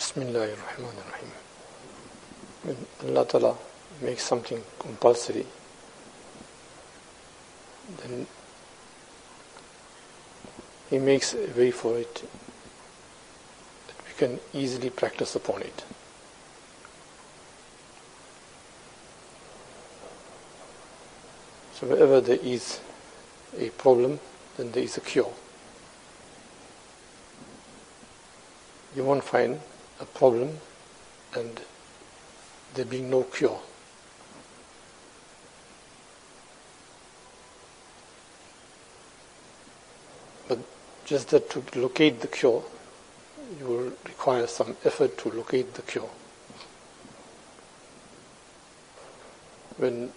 Bismillahirrahmanirrahim. When Allah Ta'ala makes something compulsory, then He makes a way for it that we can easily practice upon it. So wherever there is a problem, then there is a cure. You won't find a problem and there being no cure. But just that to locate the cure, you will require some effort to locate the cure. When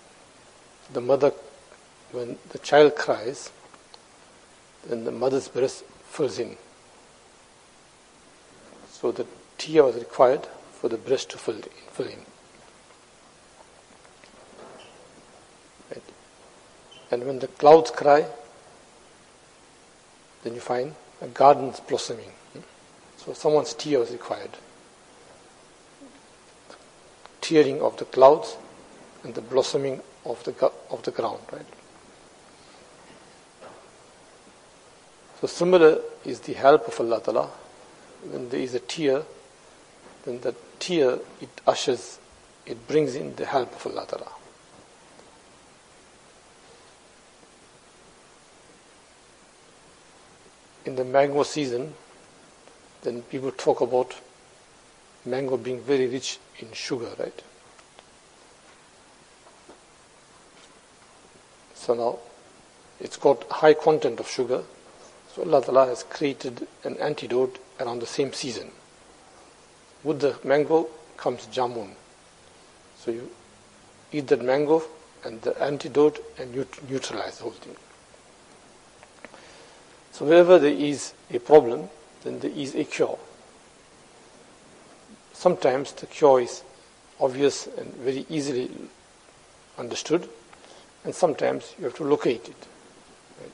the child cries, then the mother's breast fills in. So the tear was required for the breast to fill in. Right. And when the clouds cry, then you find a garden's blossoming. So someone's tear was required. Tearing of the clouds and the blossoming of the ground, right? So similar is the help of Allah Ta'ala. When there is a tear, then that tear, it brings in the help of Allah Ta'ala. In the mango season, then people talk about mango being very rich in sugar, right? So now, it's got high content of sugar, so Allah Ta'ala has created an antidote around the same season. With the mango comes jamun. So you eat that mango and the antidote and you neutralize the whole thing. So wherever there is a problem, then there is a cure. Sometimes the cure is obvious and very easily understood, and sometimes you have to locate it. Right?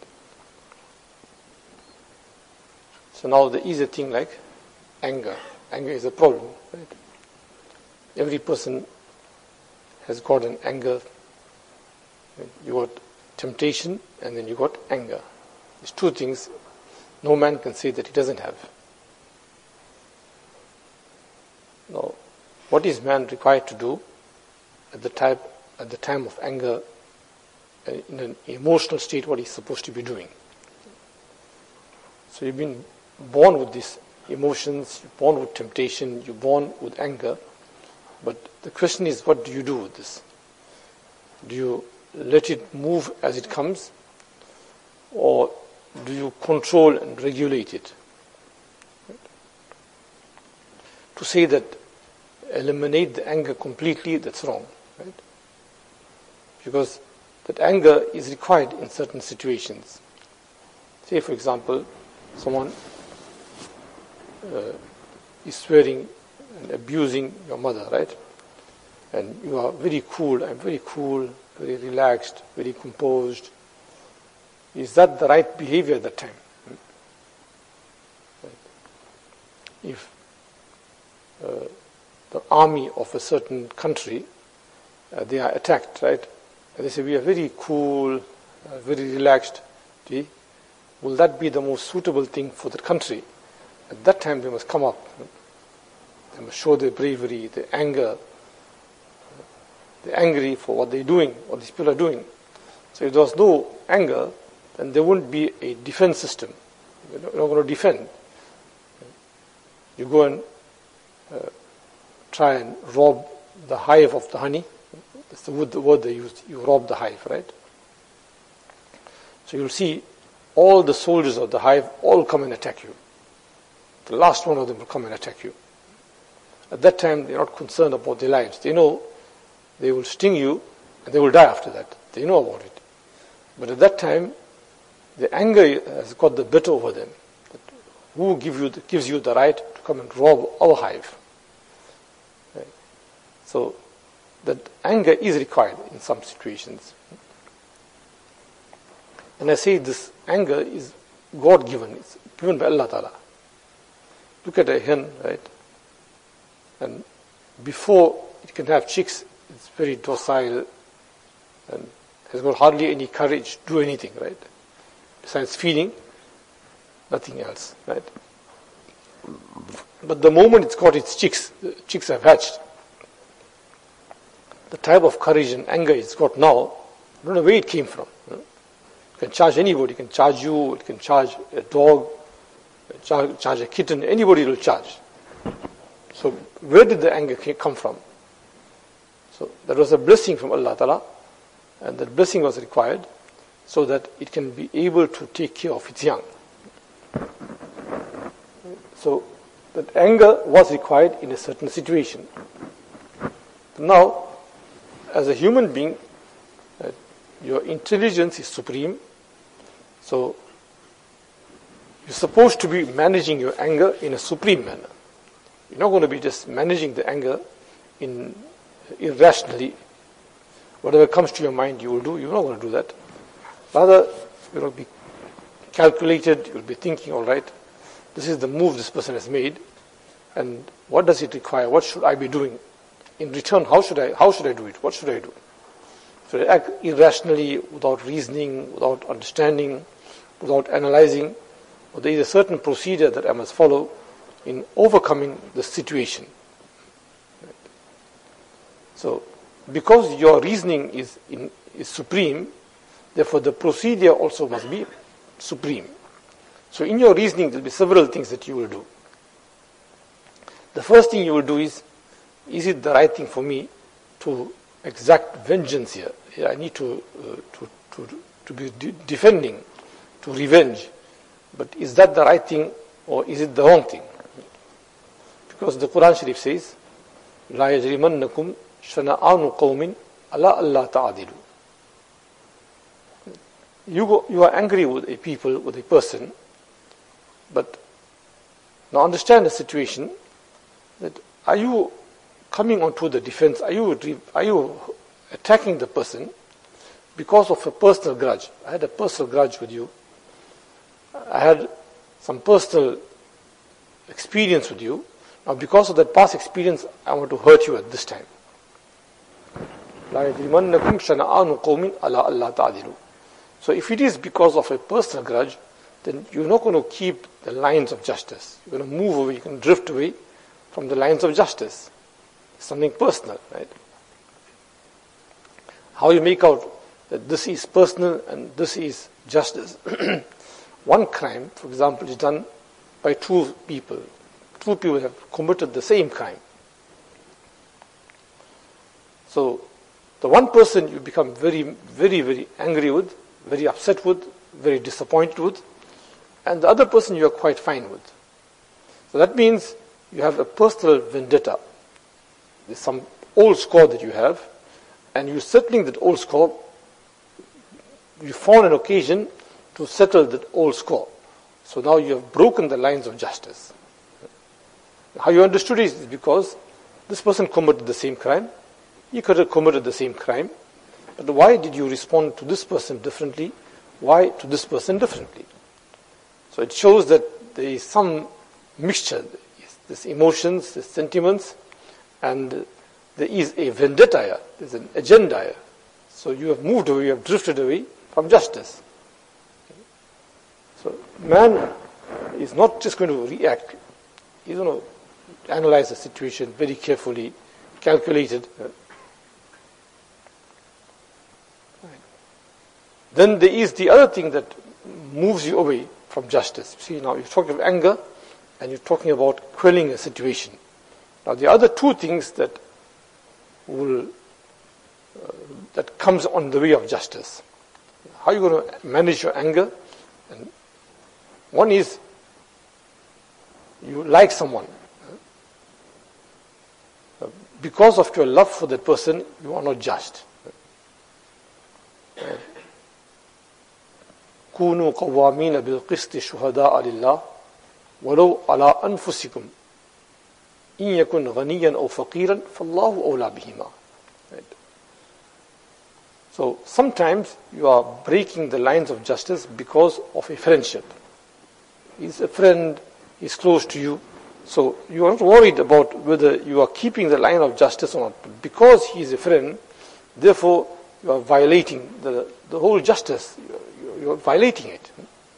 So now there is a thing like anger. Anger is a problem. Right? Every person has got an anger. Right? You got temptation and then you got anger. These two things no man can say that he doesn't have. Now, what is man required to do at the time of anger, in an emotional state, what he's supposed to be doing? So you've been born with these emotions, you're born with temptation, you're born with anger, but the question is, what do you do with this? Do you let it move as it comes, or do you control and regulate it? Right? To say that eliminate the anger completely, that's wrong, right? Because that anger is required in certain situations. Say, for example, someone is swearing and abusing your mother, right? And you are very cool, very relaxed, very composed. Is that the right behavior at that time? Right. If the army of a certain country, they are attacked, right? And they say, we are very cool, very relaxed. See? Will that be the most suitable thing for the country? At that time, they must come up. They must show their bravery, their anger. They're angry for what they're doing, what these people are doing. So if there was no anger, then there wouldn't be a defense system. You're not going to defend. You go and try and rob the hive of the honey. That's the word they used. You rob the hive, right? So you'll see all the soldiers of the hive all come and attack you. The last one of them will come and attack you. At that time, they're not concerned about their lives. They know they will sting you and they will die after that. They know about it. But at that time, the anger has got the better over them. Who gives you the right to come and rob our hive? Right? So that anger is required in some situations. And I say this anger is God-given. It's given by Allah Ta'ala. Look at a hen, right? And before it can have chicks, it's very docile and has got hardly any courage to do anything, right? Besides feeding, nothing else, right? But the moment it's got its chicks, the chicks have hatched, the type of courage and anger it's got now, I don't know where it came from. It can charge anybody, it can charge you, it can charge a dog, charge a kitten, anybody will charge. So where did the anger come from? So that was a blessing from Allah Ta'ala, and that blessing was required so that it can be able to take care of its young. So that anger was required in a certain situation. Now, as a human being, your intelligence is supreme, so you're supposed to be managing your anger in a supreme manner. You're not going to be just managing the anger irrationally. Whatever comes to your mind, you will do. You're not going to do that. Rather, you will be calculated. You'll be thinking, all right, this is the move this person has made, and what does it require? What should I be doing in return? How should I do it? What should I do? Should I act irrationally, without reasoning, without understanding, without analyzing? Or there is a certain procedure that I must follow in overcoming the situation. So, because your reasoning is supreme, therefore the procedure also must be supreme. So in your reasoning there will be several things that you will do. The first thing you will do is it the right thing for me to exact vengeance here? I need to be defending, to revenge. But is that the right thing or is it the wrong thing? Because the Quran Sharif says, لا يجرمنكم شنآن قوم على ألا تعدلوا. You are angry with a people, with a person, but now understand the situation, that are you coming onto the defense, are you attacking the person because of a personal grudge? I had a personal grudge with you. I had some personal experience with you. Now because of that past experience, I want to hurt you at this time. لا يجرمنكم شنآن قوم على ألا تعدلوا. So if it is because of a personal grudge, then you're not going to keep the lines of justice. You're going to move away, you can drift away from the lines of justice. It's something personal, right? How you make out that this is personal and this is justice. One crime, for example, is done by two people. Two people have committed the same crime. So the one person you become very, very, very angry with, very upset with, very disappointed with, and the other person you are quite fine with. So that means you have a personal vendetta. There's some old score that you have, and you're settling that old score. You found an occasion to settle that old score. So now you have broken the lines of justice. How you understood it is because this person committed the same crime, he could have committed the same crime, but why did you respond to this person differently? Why to this person differently? So it shows that there is some mixture. There's emotions, there's sentiments, and there is a vendetta here. There's an agenda here. So you have moved away, you have drifted away from justice. So man is not just going to react. He's going to analyze the situation very carefully, calculated. Then there is the other thing that moves you away from justice. See, now you're talking of anger and you're talking about quelling a situation. Now the other two things that comes on the way of justice. How are you going to manage your anger? And one is you like someone. Because of your love for that person, you are not just. كونوا قوامين بالقسط شهداء لله ولو على أنفسكم إن يكن غنيا أو فقيرا فالله أولى بهما. So sometimes you are breaking the lines of justice because of a friendship. He's a friend, he's close to you, So you are not worried about whether you are keeping the line of justice or not. Because he is a friend, therefore you are violating the whole justice. You are violating it.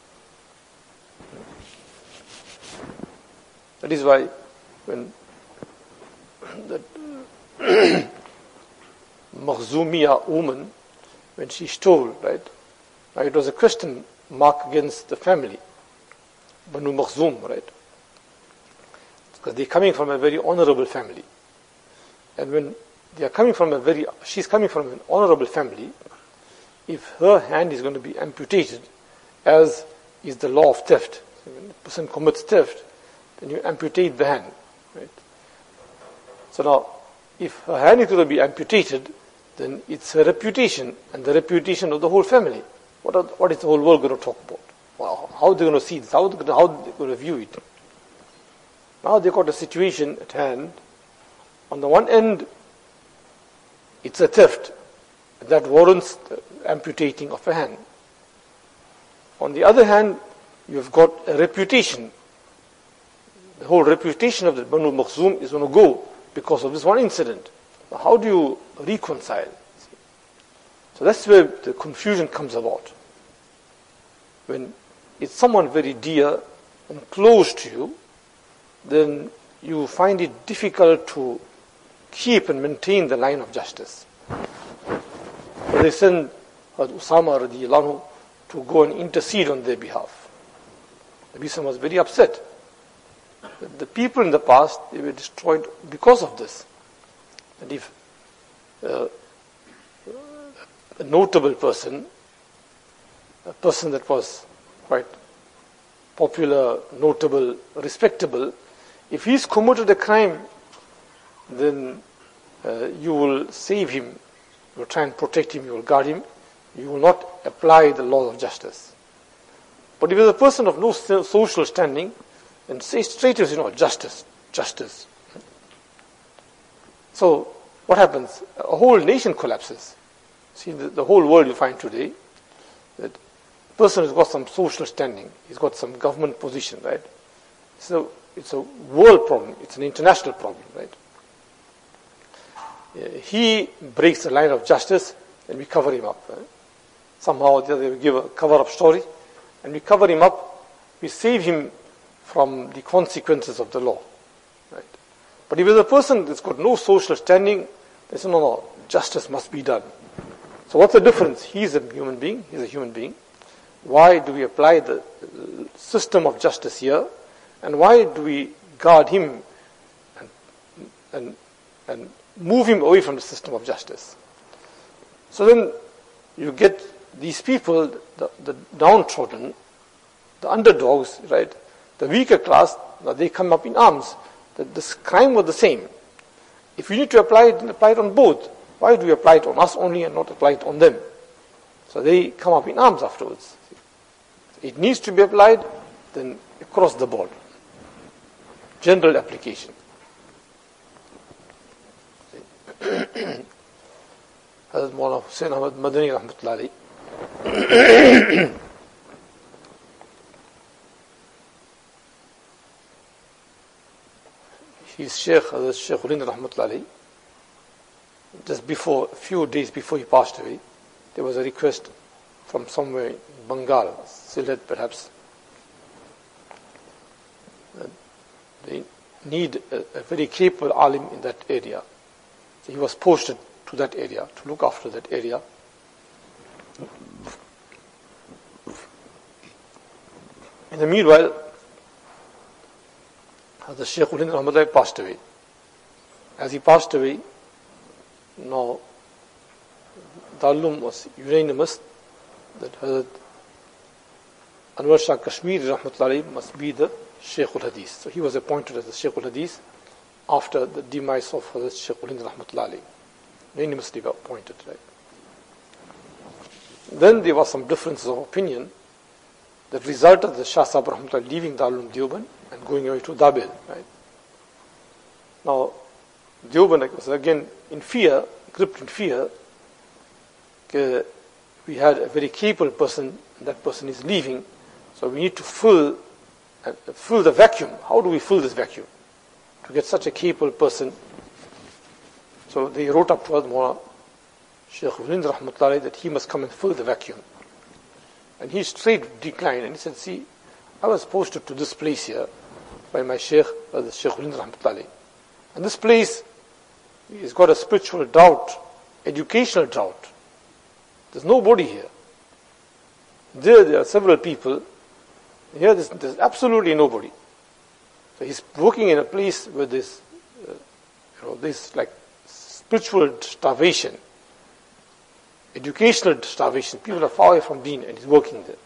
That is why when the Makhzumiyya woman, when she stole, right? Now it was a question mark against the family, Banu Makhzum, right? Because they're coming from a very honorable family. And when they are coming from she's coming from an honorable family, if her hand is going to be amputated, as is the law of theft, so when a person commits theft, then you amputate the hand, right? So now, if her hand is going to be amputated, then it's her reputation and the reputation of the whole family. What is the whole world going to talk about? Well, how are they going to see this? How are they going to view it? Now they've got a situation at hand. On the one end, it's a theft that warrants the amputating of a hand. On the other hand, you've got a reputation. The whole reputation of the Banu Makhzum is going to go because of this one incident. Now, how do you reconcile? So that's where the confusion comes about. When it's someone very dear and close to you, then you find it difficult to keep and maintain the line of justice. So they send Usama radiallahu anhu to go and intercede on their behalf. The Nabi was very upset. The people in the past, they were destroyed because of this. And if a notable person, a person that was quite popular, notable, respectable, if he's committed a crime, then you will save him, you will try and protect him, you will guard him, you will not apply the law of justice. But if it's a person of no social standing, then say straight as justice, justice. So what happens? A whole nation collapses. See, the whole world you find today, that person has got some social standing, he's got some government position, right? So it's a world problem, it's an international problem, right? He breaks the line of justice, and we cover him up. Right? Somehow they give a cover-up story, and we cover him up, we save him from the consequences of the law. Right? But if it's a person that's got no social standing, they say, no, justice must be done. So what's the difference? He's a human being, Why do we apply the system of justice here? And why do we guard him and move him away from the system of justice? So then you get these people, the downtrodden, the underdogs, right? The weaker class, they come up in arms. This crime was the same. If you need to apply it, then apply it on both. Why do we apply it on us only and not apply it on them? So they come up in arms afterwards. It needs to be applied, then across the board. General application. Hazrat Maulana Hussain Ahmad Madani Rahmatullahi alayhi. His Sheikh, Hazrat Sheikh Ulind Rahmatullahi alayhi, just before, a few days before he passed away, there was a request from somewhere in Bengal, Sylhet perhaps. They need a very capable alim in that area. So he was posted to that area to look after that area. In the meanwhile, the Shaykh Ulind Rahmatullahi passed away. As he passed away, now Darul was unanimous that Hazrat Anwar Shah Kashmiri Rahmatullahi must be the Shaykh al-Hadith. So he was appointed as the Shaykh al-Hadith after the demise of Hazrat Shaykh Ulind Rahmatullahi. Unanimously appointed, right? Then there was some differences of opinion that resulted the Shah Sahib Rahmatullahi leaving Darul Deoband and going away to Dabil, right? Now, Deoband was again in fear, gripped in fear. We had a very capable person, and that person is leaving, so we need to fill the vacuum. How do we fill this vacuum? to get such a capable person. So they wrote up to Mawlana Shaykh Hulind Rahmatullahi that he must come and fill the vacuum. And he straight declined, and he said, see, I was posted to this place here by my Shaykh, the Shaykh Hulind Rahmatullahi. And this place has got a spiritual drought, educational drought. There's nobody here. There are several people. Here there's absolutely nobody. So he's working in a place where there's, this like spiritual starvation, educational starvation. People are far away from Deen, and he's working there.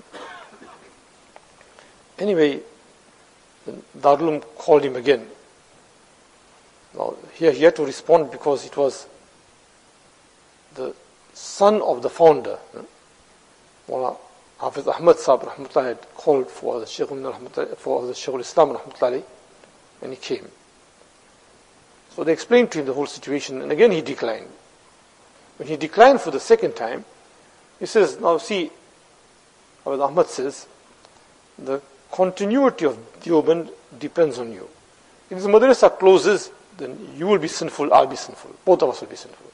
Anyway, Darul Uloom called him again. Now, here he had to respond because it was the son of the founder. Mawlana Hafiz Ahmad Sahib Rahmatullah had called for the Shaykh al-Islam Rahmatullah, and he came. So they explained to him the whole situation, and again he declined. When he declined for the second time, he says, now see, Hafiz Ahmad says, the continuity of Deoband depends on you. If the madrasa closes, then you will be sinful, I'll be sinful. Both of us will be sinful.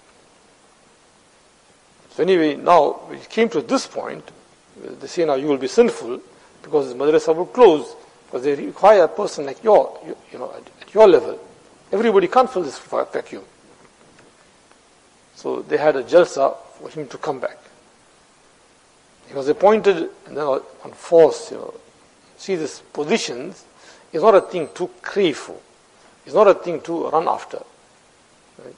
So anyway, now when it came to this point, they say now you will be sinful because the madrasa will close, because they require a person like at your level. Everybody can't fill this vacuum. So they had a jalsa for him to come back. He was appointed, and then on force, see, this positions is not a thing to crave for. It's not a thing to run after. Right?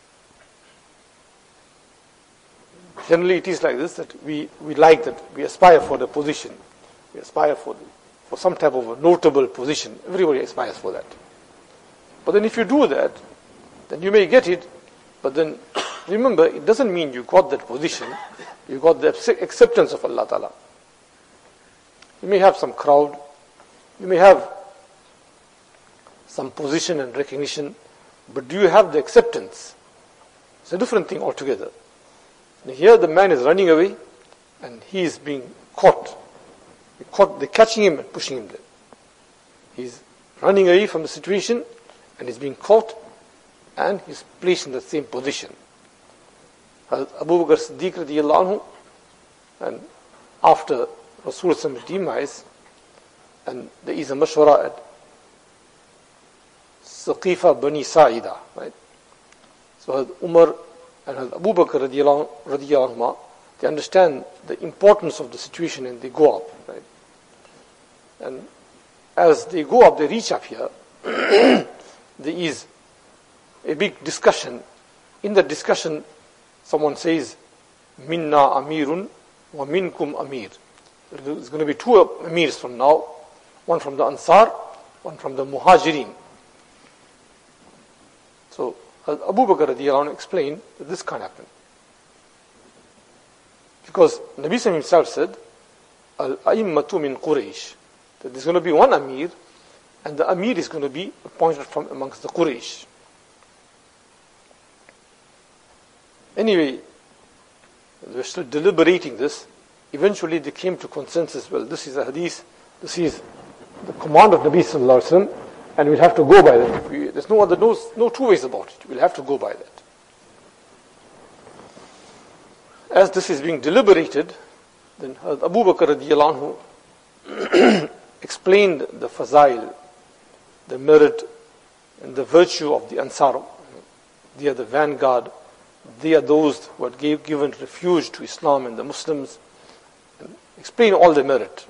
Generally it is like this, that we like that, we aspire for the position. We aspire for some type of a notable position. Everybody aspires for that. But then if you do that, then you may get it, but then remember, it doesn't mean you got that position, you got the acceptance of Allah Ta'ala. You may have some crowd, you may have some position and recognition, but do you have the acceptance? It's a different thing altogether. And here the man is running away, and he is being caught. They're catching him and pushing him there. He's running away from the situation, and he's being caught, and he's placed in the same position. Abu Bakr Siddiq radiyallahu anhu, and after Rasulullah demise, and there is a mashwara at Saqifa Bani Sa'ida, right? So Umar and Abu Bakr radiyallahu anhu, they understand the importance of the situation and they go up, right? And as they go up, they reach up here, there is a big discussion. In the discussion, someone says, Minna Amirun wa minkum Amir. There's going to be two Amirs from now, one from the Ansar, one from the Muhajirin. So Abu Bakr radiyallahu anhu explained that this can't happen. Because Nabi Sallallahu himself said, Al-A'immatu min Quraysh, that there's going to be one Amir, and the Amir is going to be appointed from amongst the Quraysh. Anyway, they were still deliberating this. Eventually they came to consensus, well, this is a hadith, this is the command of Nabi Sallallahu Alaihi Wasallam, and we'll have to go by that. There's no two ways about it. We'll have to go by that. As this is being deliberated, then Abu Bakr radiyallahu anhu explained the fazail, the merit and the virtue of the Ansar. They are the vanguard. They are those who had given refuge to Islam and the Muslims. And explain all the merit.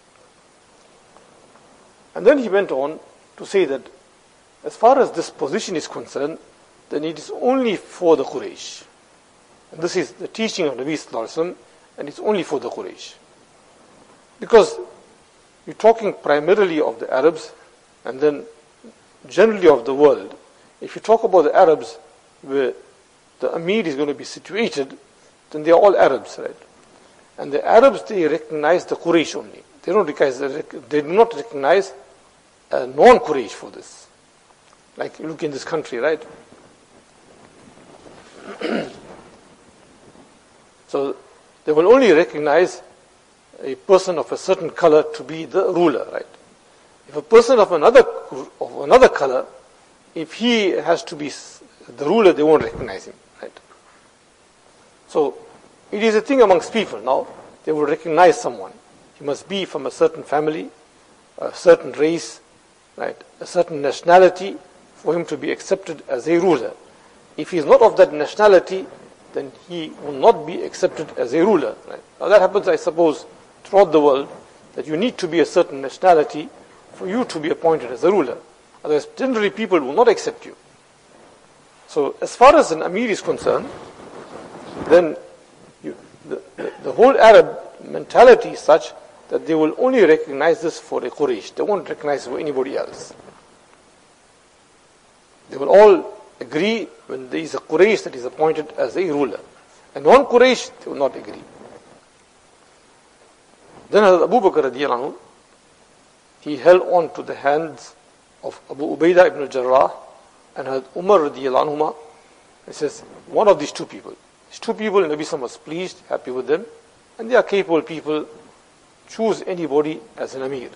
And then he went on to say that as far as this position is concerned, then it is only for the Quraysh. And this is the teaching of Nabi Sallallahu Alaihi Wasallam, and it's only for the Quraysh. Because you're talking primarily of the Arabs, and then generally of the world. If you talk about the Arabs, where the Amir is going to be situated, then they are all Arabs, right? And the Arabs, they recognize the Quraysh only. They do not recognize a non-Quraysh for this. Like, look in this country, right? So, they will only recognize a person of a certain color to be the ruler, right? If a person of another color, if he has to be the ruler, they won't recognize him. Right? So it is a thing amongst people now. They will recognize someone. He must be from a certain family, a certain race, right, a certain nationality for him to be accepted as a ruler. If he is not of that nationality, then he will not be accepted as a ruler. Right? Now that happens, I suppose, throughout the world, that you need to be a certain nationality for you to be appointed as a ruler. Otherwise, generally people will not accept you. So as far as an Amir is concerned, then the whole Arab mentality is such that they will only recognize this for a Quraysh. They won't recognize it for anybody else. They will all agree when there is a Quraysh that is appointed as a ruler. And non-Quraysh, they will not agree. Then Abu Bakr radiallahu anhu, he held on to the hands of Abu Ubaidah ibn al-Jarrah and Umar radiallahu anhuma. He says, one of these two people. These two people, Nabi Sallallahu was pleased, happy with them, and they are capable people. Choose anybody as an Amir.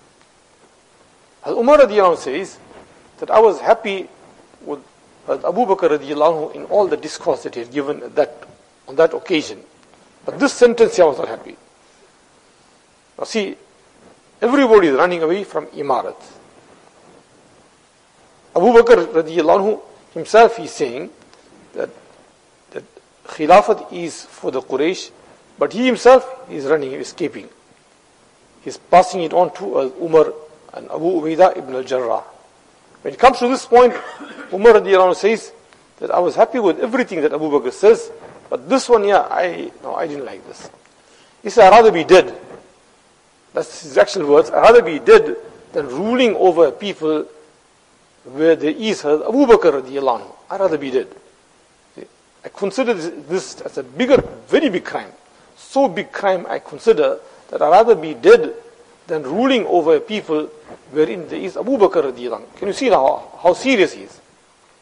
Umar radiallahu anhu says that I was happy with Abu Bakr radiallahu anhu in all the discourse that he had given on that occasion. But this sentence I was not happy. Now see, everybody is running away from Imarat. Abu Bakr radiallahu anhu himself is saying that Khilafat is for the Quraysh, but he himself is running, escaping. He's passing it on to Umar and Abu Ubaidah ibn al-Jarrah. When it comes to this point, Umar radiallahu anhu says that I was happy with everything that Abu Bakr says, but this one, I didn't like this. He said, I'd rather be dead. That's his actual words. I'd rather be dead than ruling over people where there is Abu Bakr radiallahu anhu. I'd rather be dead. I consider this as a very big crime. So big crime I consider that I'd rather be dead than ruling over people wherein there is Abu Bakr radiallahu anhu. Can you see now how serious he is?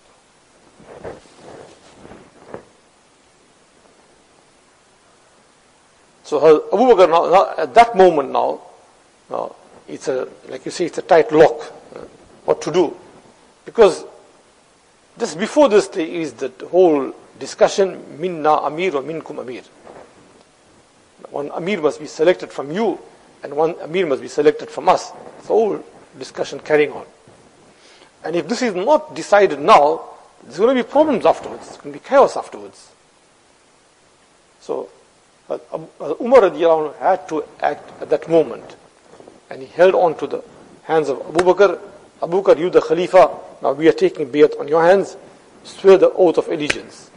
So Abu Bakr now, at that moment now it's like you say, it's a tight lock. What to do? Because just before this there is that whole discussion, minna amir or minkum amir. One amir must be selected from you, and one amir must be selected from us. It's a whole discussion carrying on. And if this is not decided now, there's going to be problems afterwards. There's going to be chaos afterwards. So Umar radiallahu anhu had to act at that moment, and he held on to the hands of Abu Bakr. Abu Bakr, you the Khalifa, now we are taking bayat on your hands, swear the oath of allegiance.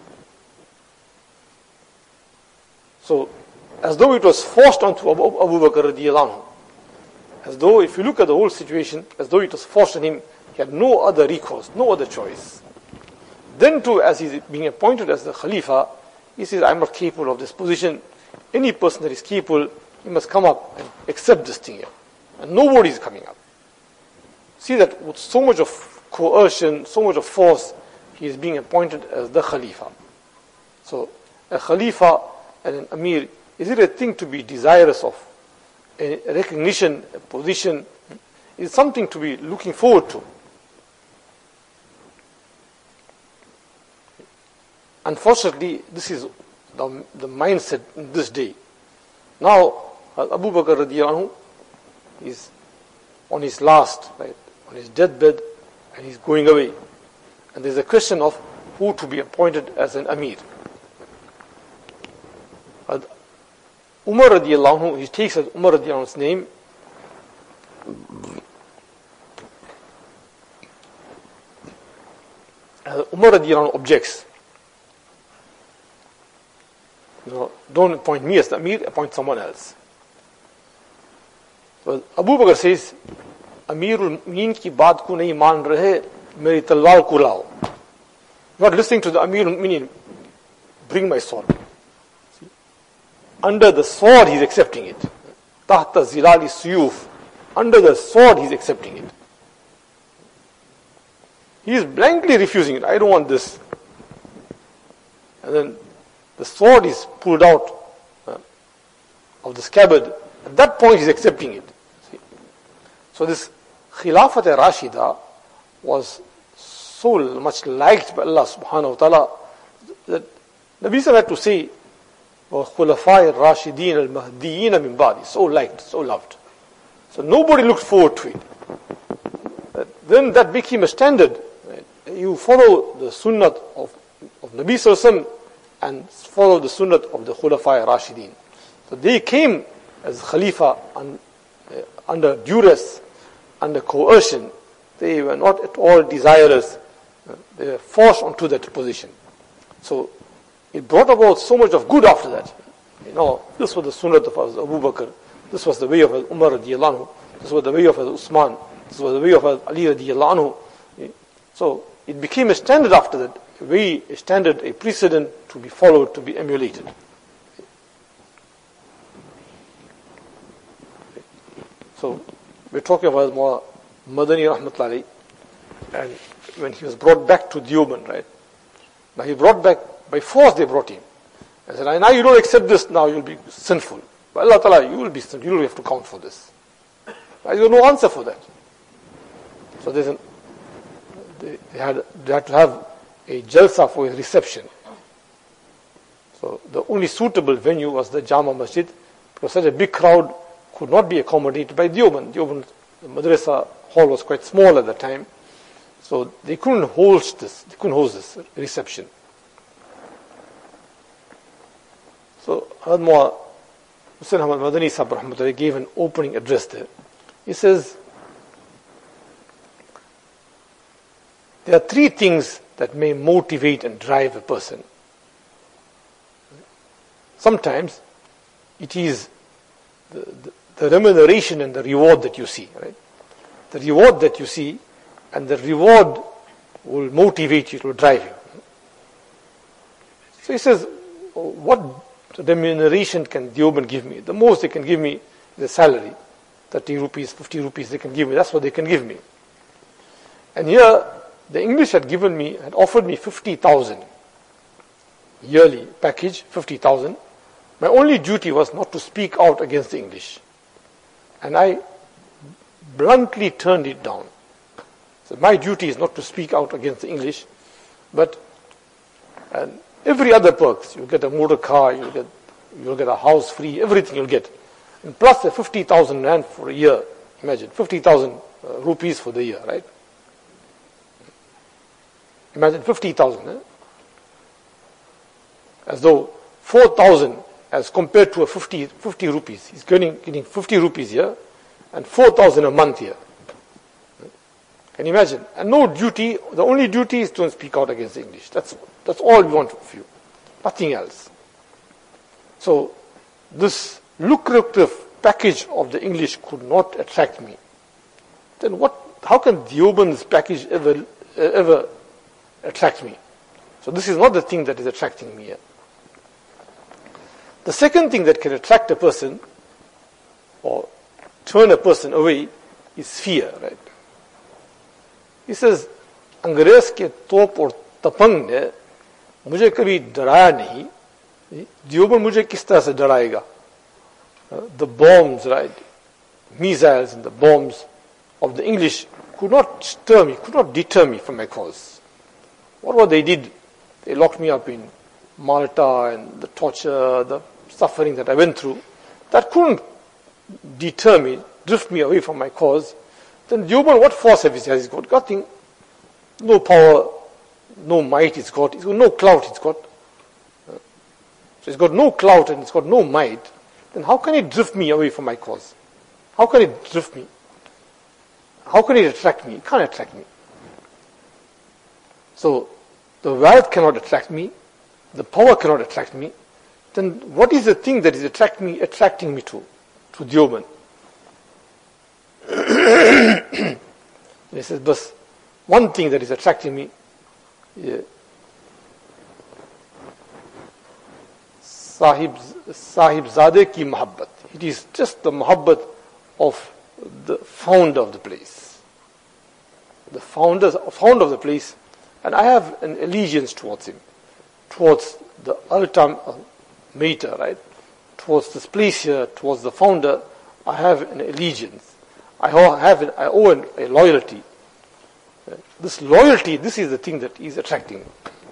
So, as though it was forced onto Abu Bakr radiallahu anhu. As though, if you look at the whole situation, as though it was forced on him, he had no other recourse, no other choice. Then too, as he's being appointed as the Khalifa, he says, I'm not capable of this position. Any person that is capable, he must come up and accept this thing here. And nobody is coming up. See that with so much of coercion, so much of force, he is being appointed as the Khalifa. So, a Khalifa and an Amir, is it a thing to be desirous of? A recognition, a position, is something to be looking forward to. Unfortunately, this is the mindset in this day. Now, Abu Bakr radiallahu anhu is on his last, right, on his deathbed, and he's going away. And there's a question of who to be appointed as an Amir. Umar radiallahu anhu, he takes Umar radiallahu anhu's name, Umar radiallahu anhu objects. No, don't appoint me as the Amir, appoint someone else. Well, Abu Bakr says, Amirul Mu'minin ki baat ko nahi maan rahe, meri talwar ko lao. Not listening to the Amirul Mu'minin, bring my sword. See? Under the sword he's accepting it. Tahta zilali suyuf. Under the sword he's accepting it. He is blankly refusing it. I don't want this. And then the sword is pulled out of the scabbard. At that point he's accepting it. See? So this Khilafat Rashida was so much liked by Allah subhanahu wa ta'ala that Nabi Sallallahu had to say, Khulafai Rashideen al-Mahdiyeen min ba'di, so liked, so loved. So nobody looked forward to it. Then that became a standard. Right? You follow the sunnah of Nabi Sallallahu and follow the sunnah of the Khulafai Rashideen. So they came as Khalifa under duress, under coercion. They were not at all desirous. They were forced onto that position. So it brought about so much of good after that. This was the sunnah of Abu Bakr. This was the way of Umar radiallahu anhu. This was the way of Usman. This was the way of Ali radiallahu anhu. So it became a standard after that. A standard, a precedent to be followed, to be emulated. So we're talking about more Madani rahmatullahi, and when he was brought back to Deoband, right? Now he brought back, by force they brought him. I said, now you don't accept this, now you'll be sinful. By Allah Ta'ala, you will be sinful, you will have to count for this. There is no answer for that. So they had to have a jalsa for his reception. So the only suitable venue was the Jama Masjid, because such a big crowd could not be accommodated by Deoband. Deoband, the madrasa hall was quite small at the time, so they couldn't host this reception. So Hadmua Hussain Ahmad Madani Sahib rahmatullahi gave an opening address there. He says, there are three things that may motivate and drive a person. Sometimes it is the remuneration and the reward that you see, right? The reward that you see, and the reward will motivate you, to drive you. So he says, what remuneration can Deoband give me? The most they can give me is a salary, 30 rupees, 50 rupees they can give me. That's what they can give me. And here, the English had offered me 50,000 yearly package, 50,000. My only duty was not to speak out against the English. And I bluntly turned it down. So my duty is not to speak out against the English, but every other perks. You get a motor car, you'll get a house free, everything you'll get. And plus the 50,000 rand for a year. Imagine, 50,000 rupees for the year, right? Imagine 50,000. As though 4,000 as compared to a 50 rupees. He's getting 50 rupees here and 4,000 a month here. Can you imagine? And no duty, the only duty is to speak out against the English. That's all we want of you. Nothing else. So this lucrative package of the English could not attract me. Then how can Deoband's package ever attract me? So this is not the thing that is attracting me here. The second thing that can attract a person or turn a person away is fear, right? He says, अंग्रेज के तोप और तपंग ने मुझे कभी डराया नहीं, देओबंद मुझे किस तरह से डराएगा? The bombs, right? Missiles and the bombs of the English could not stir me, could not deter me from my cause. What they did? They locked me up in Malta, and the torture, the suffering that I went through, that couldn't deter me, drift me away from my cause. Then Deoband, what force has he got? Nothing. No power, no might he's got no clout he's got. So he's got no clout and he's got no might. Then how can he drift me away from my cause? How can he drift me? How can he attract me? He can't attract me. So the wealth cannot attract me, the power cannot attract me. Then what is the thing that is attracting me to Deoband? He says, but one thing that is attracting me, Sahib Zadeh ki muhabbat. It is just the muhabbat of the founder of the place. The founder of the place, and I have an allegiance towards him, towards the ultimate mater, right? Towards this place here, towards the founder, I have an allegiance. I owe a loyalty. This loyalty, this is the thing that is attracting.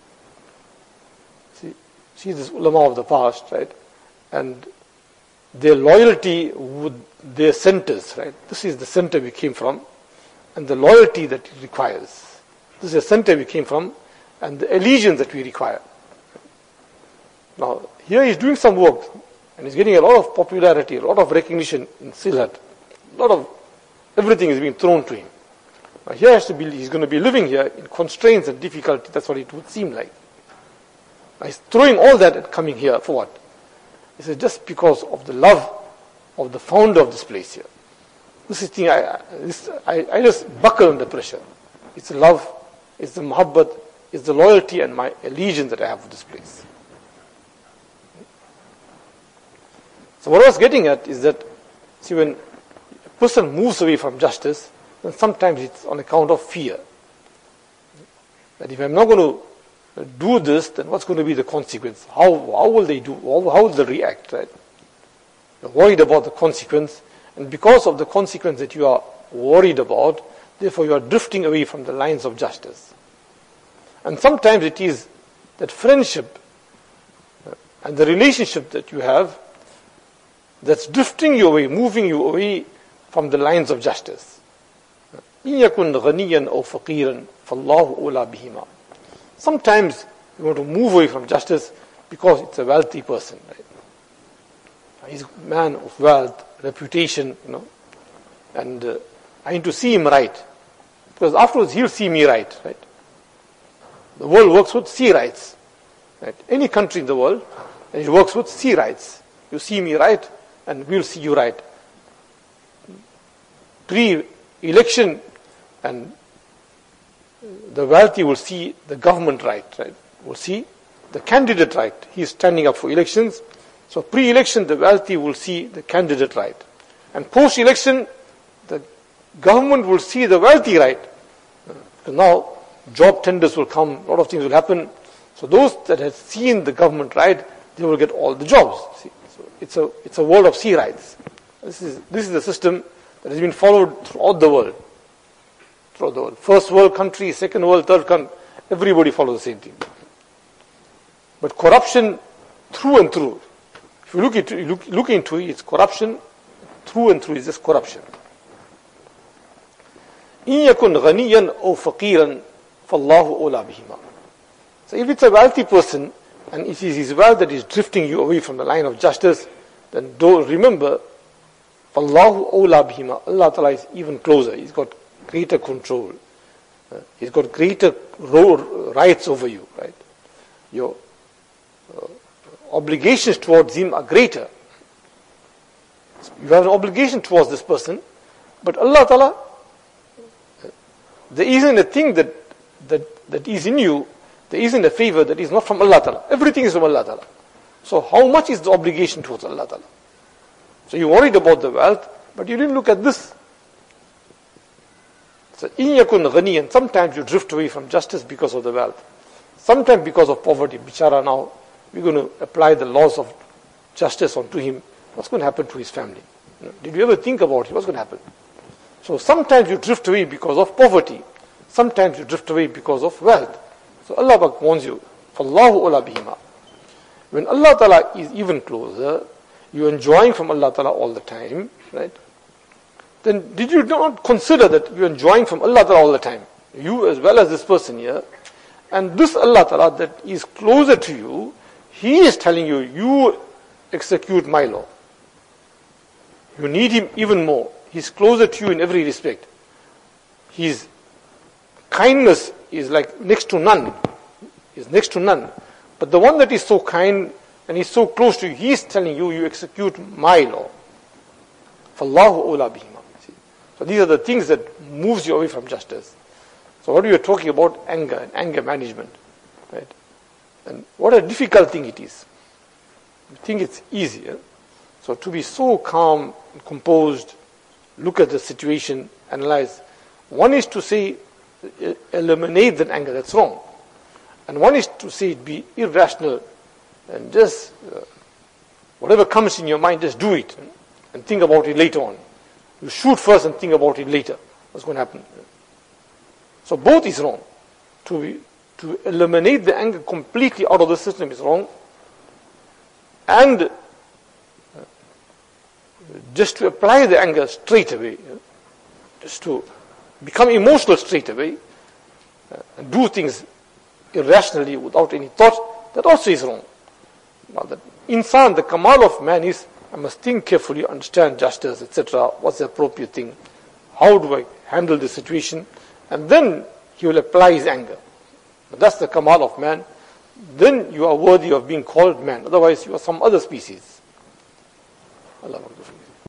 See this ulama of the past, right? And their loyalty with their centers, right? This is the center we came from, and the loyalty that it requires. This is the center we came from, and the allegiance that we require. Now, here he's doing some work, and he's getting a lot of popularity, a lot of recognition in Sylhet. Everything is being thrown to him. Now, here he's going to be living here in constraints and difficulty. That's what it would seem like. Now, he's throwing all that and coming here for what? He says, just because of the love of the founder of this place here. This is the thing, I just buckle under pressure. It's the love, it's the muhabbat, it's the loyalty and my allegiance that I have for this place. So what I was getting at is that, see, when a person moves away from justice, then sometimes it's on account of fear. That if I'm not going to do this, then what's going to be the consequence? How will they do? How will they react? Right? You're worried about the consequence, and because of the consequence that you are worried about, therefore you are drifting away from the lines of justice. And sometimes it is that friendship and the relationship that you have that's drifting you away, moving you away from the lines of justice. إِن يَكُنْ غَنِيًّا أَوْ فَقِيرًا فَاللَّهُ أَوْلَى بِهِمَا. Sometimes you want to move away from justice because it's a wealthy person, right? He's a man of wealth, reputation, and I need to see him right. Because afterwards he'll see me right? The world works with see rights. Right? Any country in the world, and it works with see rights. You see me right, and we'll see you right. Pre-election, and the wealthy will see the government right? Will see the candidate right. He's standing up for elections. So pre-election, the wealthy will see the candidate right. And post-election, the government will see the wealthy right. Because now, job tenders will come, a lot of things will happen. So those that have seen the government right, they will get all the jobs. See? So it's a world of see rights. This is the system that has been followed throughout the world. First world country, second world, third country, everybody follows the same thing. But corruption through and through. If you look into it, it's corruption through and through. It's just corruption. إِن يَكُنْ غَنِيًّا أَوْ فَقِيرًا فَاللَّهُ أَوْلَى بِهِمَا. So if it's a wealthy person, and it is his wealth that is drifting you away from the line of justice, then remember, فَاللَّهُ أَوْلَى بِهِمَا. Allah Ta'ala is even closer. He's got greater control. He's got greater rights over you. Right? Your obligations towards him are greater. You have an obligation towards this person, but Allah Ta'ala, there isn't a thing that is in you, there isn't a favor that is not from Allah Ta'ala. Everything is from Allah Ta'ala. So how much is the obligation towards Allah Ta'ala? So you worried about the wealth, but you didn't look at this. So إِن يَكُنْ غَنِيًّا. Sometimes you drift away from justice because of the wealth. Sometimes because of poverty. Bichara, now we're going to apply the laws of justice onto him. What's going to happen to his family? Did you ever think about it? What's going to happen? So sometimes you drift away because of poverty. Sometimes you drift away because of wealth. So Allah warns you, فَاللَّهُ أَوْلَى بِهِمَا. When Allah Ta'ala is even closer, you're enjoying from Allah Ta'ala all the time, right? Then did you not consider that you're enjoying from Allah Ta'ala all the time? You as well as this person here. And this Allah Ta'ala that is closer to you, He is telling you, you execute my law. You need Him even more. He's closer to you in every respect. His kindness is like next to none. Is next to none. But the one that is so kind and is so close to you, He is telling you, you execute my law. فَاللَّهُ أَوْلَى بِهِمَا. So these are the things that moves you away from justice. So what are you talking about? Anger and anger management. Right? And what a difficult thing it is. You think it's easier. So to be so calm, composed, look at the situation, analyze. One is to say, eliminate that anger, that's wrong. And one is to say, be irrational and just, whatever comes in your mind, just do it and think about it later on. You shoot first and think about it later. What's going to happen? So both is wrong. To eliminate the anger completely out of the system is wrong. And just to apply the anger straight away, just to become emotional straight away, and do things irrationally without any thought, that also is wrong. Now, the insan, the kamal of man is, I must think carefully, understand justice, etc. What's the appropriate thing? How do I handle the situation? And then he will apply his anger. But that's the kamal of man. Then you are worthy of being called man. Otherwise, you are some other species. Allah Akbar.